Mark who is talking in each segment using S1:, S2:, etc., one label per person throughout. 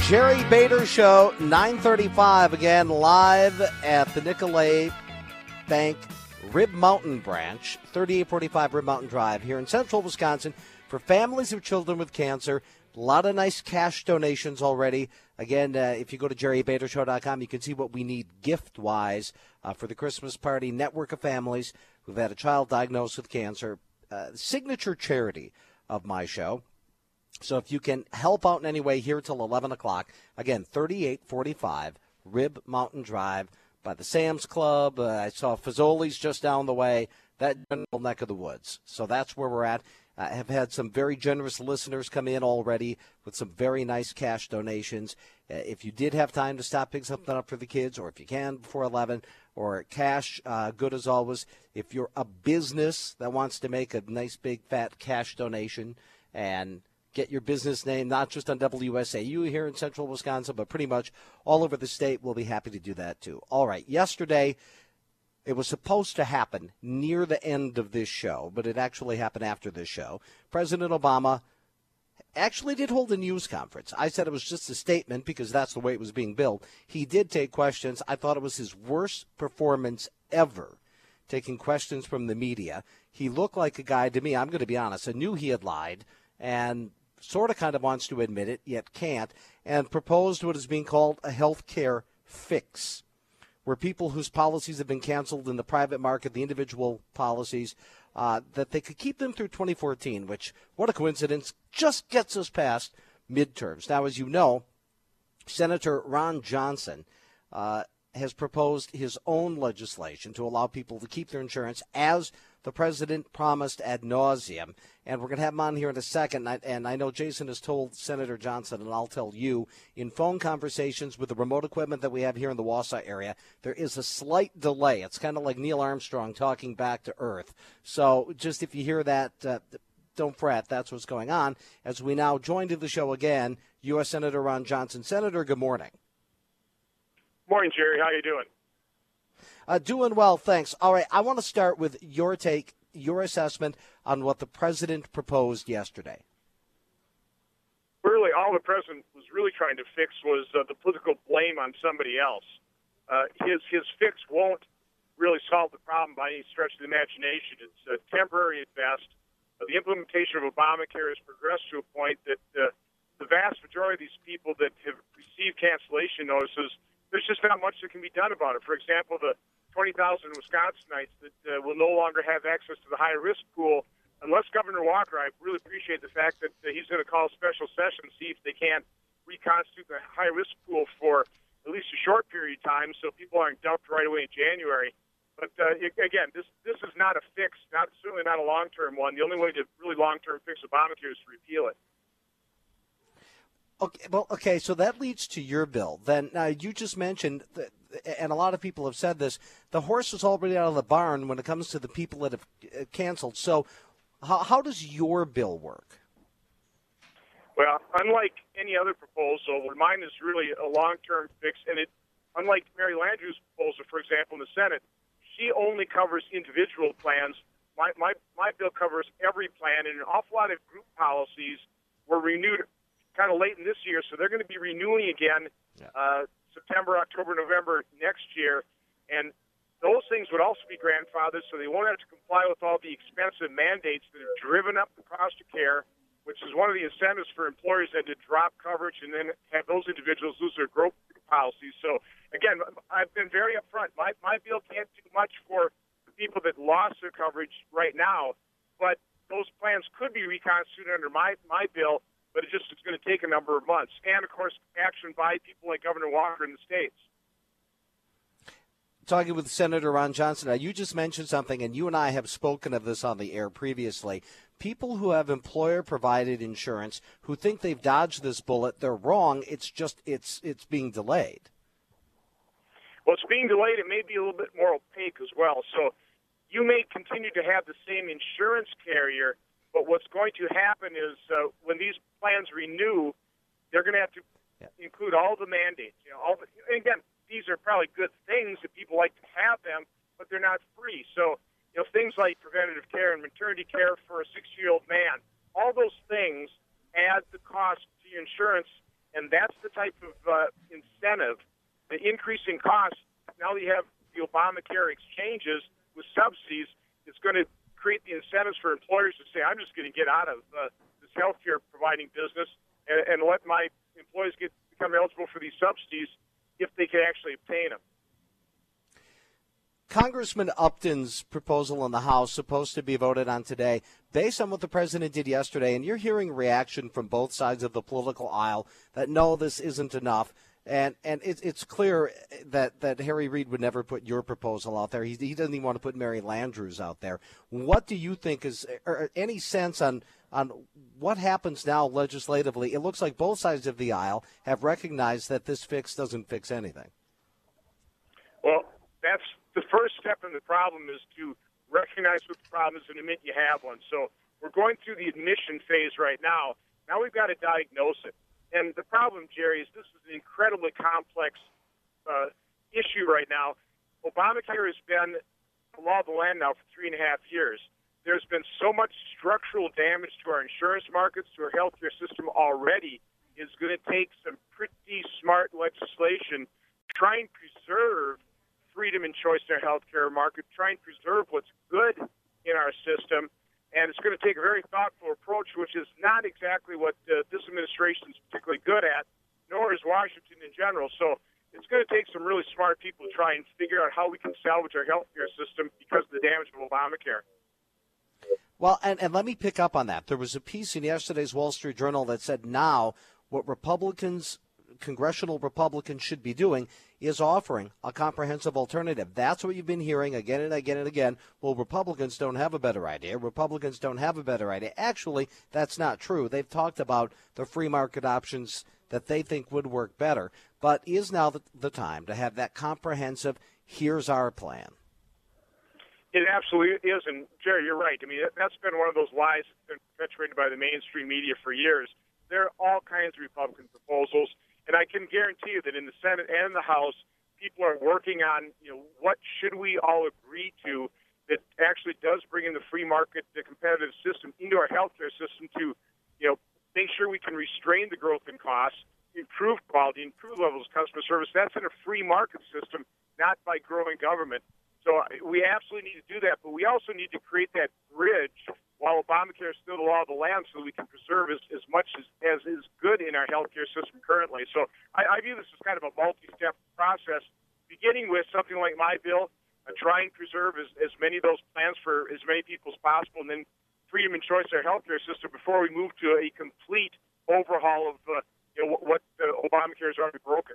S1: Jerry Bader Show, 9:35, again, live at the Nicolet Bank Rib Mountain branch, 3845 Rib Mountain Drive here in central Wisconsin for families of children with cancer. A lot of nice cash donations already. Again, if you go to jerrybadershow.com, you can see what we need gift-wise for the Christmas party. Network of families who've had a child diagnosed with cancer. Signature charity of my show. So if you can help out in any way here till 11 o'clock, again, 3845 Rib Mountain Drive by the Sam's Club. I saw Fazoli's just down the way, that general neck of the woods. So that's where we're at. I have had some very generous listeners come in already with some very nice cash donations. If you did have time to stop, pick something up for the kids, or if you can before 11, or cash, good as always. If you're a business that wants to make a nice big fat cash donation and get your business name, not just on WSAU here in central Wisconsin, but pretty much all over the state, we'll be happy to do that too. All right, yesterday it was supposed to happen near the end of this show, but it actually happened after this show. President Obama actually did hold a news conference. I said it was just a statement because that's the way it was being billed. He did take questions. I thought it was his worst performance ever, taking questions from the media. He looked like a guy, to me, I'm going to be honest, I knew he had lied and sort of kind of wants to admit it, yet can't, and proposed what is being called a health care fix, where people whose policies have been canceled in the private market, the individual policies, that they could keep them through 2014, which, what a coincidence, just gets us past midterms. Now, as you know, Senator Ron Johnson has proposed his own legislation to allow people to keep their insurance as the president promised ad nauseum. And we're going to have him on here in a second. And I know Jason has told Senator Johnson, and I'll tell you, in phone conversations with the remote equipment that we have here in the Wausau area, there is a slight delay. It's kind of like Neil Armstrong talking back to Earth. So just if you hear that, don't fret. That's what's going on. As we now join to the show again, U.S. Senator Ron Johnson. Senator, good morning.
S2: Morning, Jerry. How you doing?
S1: Doing well, thanks. All right, I want to start with your take, your assessment on what the president proposed yesterday.
S2: Really, all the president was really trying to fix was the political blame on somebody else. His fix won't really solve the problem by any stretch of the imagination. It's temporary at best. The implementation of Obamacare has progressed to a point that the vast majority of these people that have received cancellation notices, there's just not much that can be done about it. For example, the 20,000 Wisconsinites that will no longer have access to the high-risk pool unless Governor Walker, I really appreciate the fact that he's going to call a special session, see if they can't reconstitute the high-risk pool for at least a short period of time so people aren't dumped right away in January. But, again, this is not a fix, certainly not a long-term one. The only way to really long-term fix Obamacare is to repeal it.
S1: Okay, so that leads to your bill. Then you just mentioned, and a lot of people have said this, the horse is already out of the barn when it comes to the people that have canceled. So how does your bill work?
S2: Well, unlike any other proposal, mine is really a long-term fix. And unlike Mary Landrieu's proposal, for example, in the Senate, she only covers individual plans. My bill covers every plan, and an awful lot of group policies were renewed kind of late in this year, so they're going to be renewing again September, October, November next year. And those things would also be grandfathered, so they won't have to comply with all the expensive mandates that have driven up the cost of care, which is one of the incentives for employers then to drop coverage and then have those individuals lose their growth policies. So, again, I've been very upfront. My bill can't do much for the people that lost their coverage right now, but those plans could be reconstituted under my bill, but it's going to take a number of months. And, of course, action by people like Governor Walker in the states.
S1: Talking with Senator Ron Johnson, now you just mentioned something, and you and I have spoken of this on the air previously. People who have employer-provided insurance who think they've dodged this bullet, they're wrong. It's just it's being delayed.
S2: Well, it's being delayed. It may be a little bit more opaque as well. So you may continue to have the same insurance carrier, but what's going to happen is when these plans renew, they're going to have to include all the mandates. And again, these are probably good things that people like to have them, but they're not free. So, things like preventative care and maternity care for a 60-year-old man, all those things add the cost to your insurance And that's the type of incentive, the increasing costs. Now that you have the Obamacare exchanges with subsidies, it's going to create the incentives for employers to say, I'm just going to get out of this healthcare providing business and let my employees become eligible for these subsidies if they can actually obtain them.
S1: Congressman Upton's proposal in the House, supposed to be voted on today, based on what the president did yesterday, and you're hearing reaction from both sides of the political aisle that, no, this isn't enough. And it's clear that Harry Reid would never put your proposal out there. He doesn't even want to put Mary Landrieu's out there. What do you think is, or any sense on what happens now legislatively? It looks like both sides of the aisle have recognized that this fix doesn't fix anything.
S2: Well, that's the first step in the problem, is to recognize what the problem is and admit you have one. So we're going through the admission phase right now. Now we've got to diagnose it. And the problem, Jerry, is this is an incredibly complex issue right now. Obamacare has been the law of the land now for 3.5 years. There's been so much structural damage to our insurance markets, to our healthcare system already. It's going to take some pretty smart legislation to try and preserve freedom and choice in our healthcare market, try and preserve what's good in our system. And it's going to take a very thoughtful approach, which is not exactly what this administration is particularly good at, nor is Washington in general. So it's going to take some really smart people to try and figure out how we can salvage our healthcare system because of the damage of Obamacare.
S1: Well, and let me pick up on that. There was a piece in yesterday's Wall Street Journal that said now what congressional Republicans should be doing is offering a comprehensive alternative. That's what you've been hearing again and again and again. Well, Republicans don't have a better idea. Republicans don't have a better idea. Actually, that's not true. They've talked about the free market options that they think would work better. But is now the time to have that comprehensive, here's our plan?
S2: It absolutely is. And, Jerry, you're right. I mean, that's been one of those lies that's been perpetuated by the mainstream media for years. There are all kinds of Republican proposals. And I can guarantee you that in the Senate and the House, people are working on, what should we all agree to that actually does bring in the free market, the competitive system into our healthcare system to, make sure we can restrain the growth in costs, improve quality, improve levels of customer service. That's in a free market system, not by growing government. So we absolutely need to do that, but we also need to create that bridge while Obamacare is still the law of the land so we can preserve as much as is good in our healthcare system currently. So I view this as kind of a multi-step process, beginning with something like my bill, try and preserve as many of those plans for as many people as possible, and then freedom and choice in our healthcare system before we move to a complete overhaul of what Obamacare has already broken.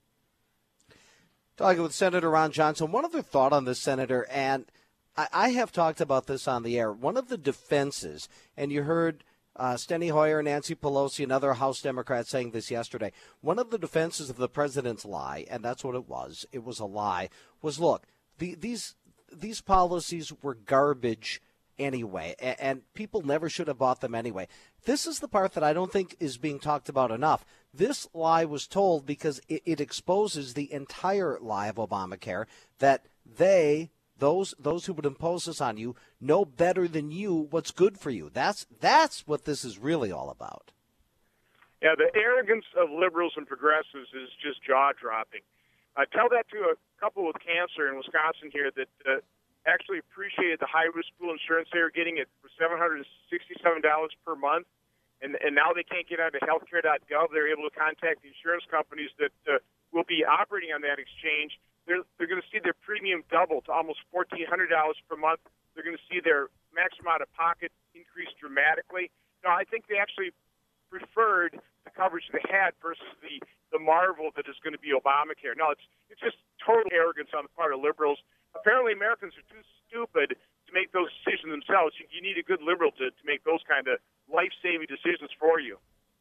S1: Talking with Senator Ron Johnson. One other thought on this, Senator, and I have talked about this on the air. One of the defenses, and you heard Steny Hoyer, Nancy Pelosi, and other House Democrats saying this yesterday, one of the defenses of the president's lie, and that's what it was a lie, was, look, these policies were garbage anyway, and people never should have bought them anyway. This is the part that I don't think is being talked about enough. This lie was told because it exposes the entire lie of Obamacare, that those who would impose this on you know better than you what's good for you. That's what this is really all about.
S2: Yeah, the arrogance of liberals and progressives is just jaw-dropping. I tell that to a couple with cancer in Wisconsin here that actually appreciated the high-risk pool insurance they were getting at $767 per month, and now they can't get onto healthcare.gov. They're able to contact the insurance companies that will be operating on that exchange. They're going to see their premium double to almost $1,400 per month. They're going to see their maximum out-of-pocket increase dramatically. No, I think they actually preferred the coverage they had versus the marvel that is going to be Obamacare. No, it's just total arrogance on the part of liberals. Apparently, Americans are too stupid to make those decisions themselves. You need a good liberal to make those kind of life-saving decisions for you.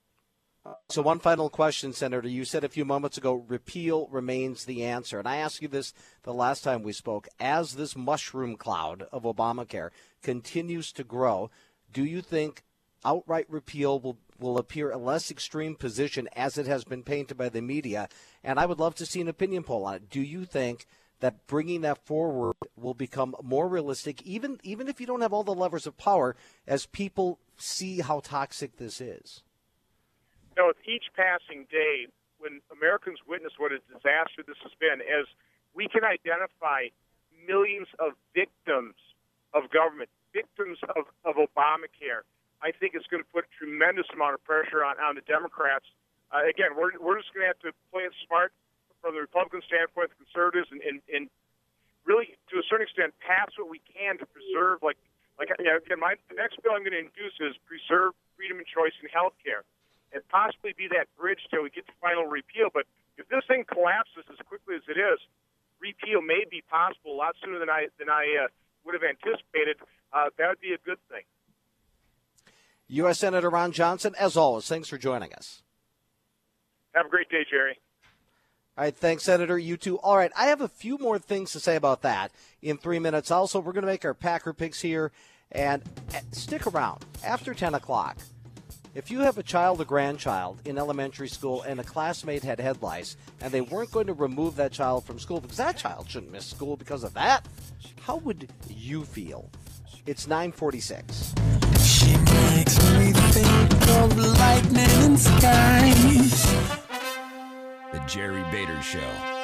S1: So one final question, Senator. You said a few moments ago, repeal remains the answer. And I asked you this the last time we spoke. As this mushroom cloud of Obamacare continues to grow, do you think outright repeal will appear a less extreme position as it has been painted by the media? And I would love to see an opinion poll on it. Do you think that bringing that forward will become more realistic, even if you don't have all the levers of power, as people see how toxic this is?
S2: with each passing day, when Americans witness what a disaster this has been, as we can identify millions of victims of government, victims of Obamacare, I think it's going to put a tremendous amount of pressure on the Democrats. Again, we're just going to have to play it smart from the Republican standpoint, the conservatives, and really, to a certain extent, pass what we can to preserve, again, the next bill I'm going to introduce is preserve freedom and choice in health care, and possibly be that bridge till we get to final repeal. But if this thing collapses as quickly as it is, repeal may be possible a lot sooner than I would have anticipated. That would be a good thing.
S1: U.S. Senator Ron Johnson, as always, thanks for joining us.
S2: Have a great day, Jerry.
S1: All right, thanks, Senator. You too. All right, I have a few more things to say about that in 3 minutes. Also, we're going to make our Packer picks here, and stick around after 10 o'clock. If you have a child or grandchild in elementary school and a classmate had head lice and they weren't going to remove that child from school because that child shouldn't miss school because of that, how would you feel? It's 9:46.
S3: She makes me think of lightning and skies.
S4: The Jerry Bader Show.